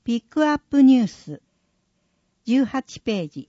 ピックアップニュース18ページ。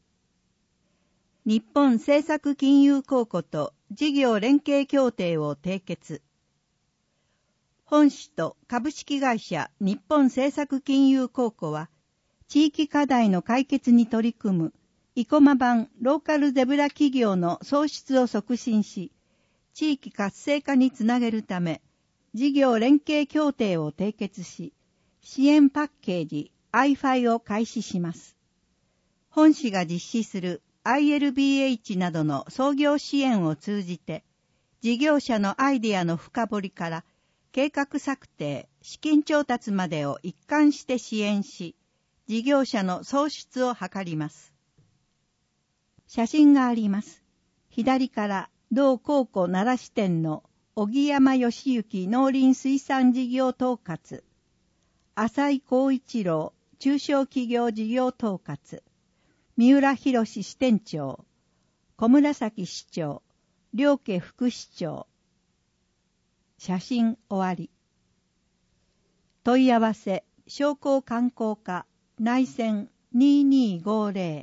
日本政策金融公庫と事業連携協定を締結。本市と株式会社日本政策金融公庫は、地域課題の解決に取り組む生駒版ローカルゼブラ企業の創出を促進し、地域活性化につなげるため、事業連携協定を締結し、支援パッケージ iFi を開始します。本市が実施する ILBH などの創業支援を通じて、事業者のアイデアの深掘りから計画策定、資金調達までを一貫して支援し、事業者の創出を図ります。写真があります。左から同高校奈良支店の荻山義行農林水産事業統括、浅井光一郎中小企業事業統括、三浦博支店長、小紫市長、両家副市長。写真終わり。問い合わせ、商工観光課、内線2250。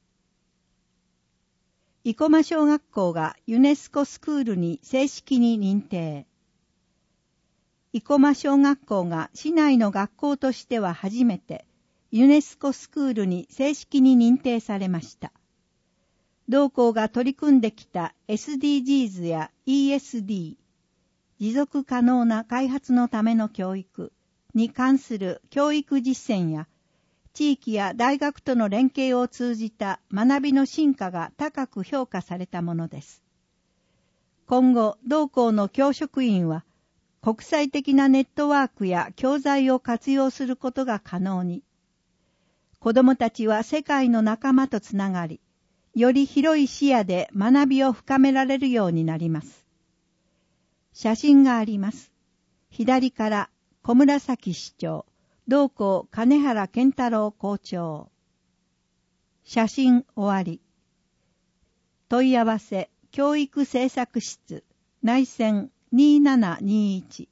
生駒小学校がユネスコスクールに正式に認定。生駒小学校が市内の学校としては初めてユネスコスクールに正式に認定されました。同校が取り組んできた SDGs や ESD、持続可能な開発のための教育に関する教育実践や、地域や大学との連携を通じた学びの進化が高く評価されたものです。今後、同校の教職員は、国際的なネットワークや教材を活用することが可能に、子どもたちは世界の仲間とつながり、より広い視野で学びを深められるようになります。写真があります。左から小紫市長、同校金原健太郎校長。写真終わり。問い合わせ、教育政策室、内線2721。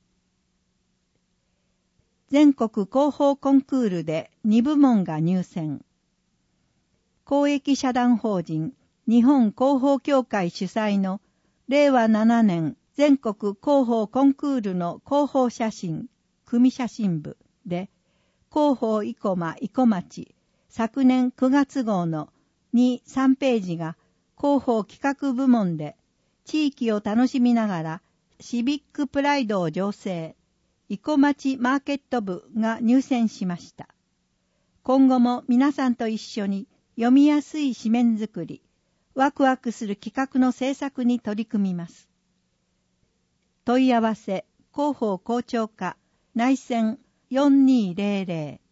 全国広報コンクールで2部門が入選。公益社団法人日本広報協会主催の令和7年全国広報コンクールの広報写真、組写真部で、広報生駒生駒町、昨年9月号の2、3ページが広報企画部門で、地域を楽しみながらシビックプライドを醸成、生駒町マーケット部が入選しました。今後も皆さんと一緒に読みやすい紙面作り、ワクワクする企画の制作に取り組みます。問い合わせ、広報校長課、内線4200。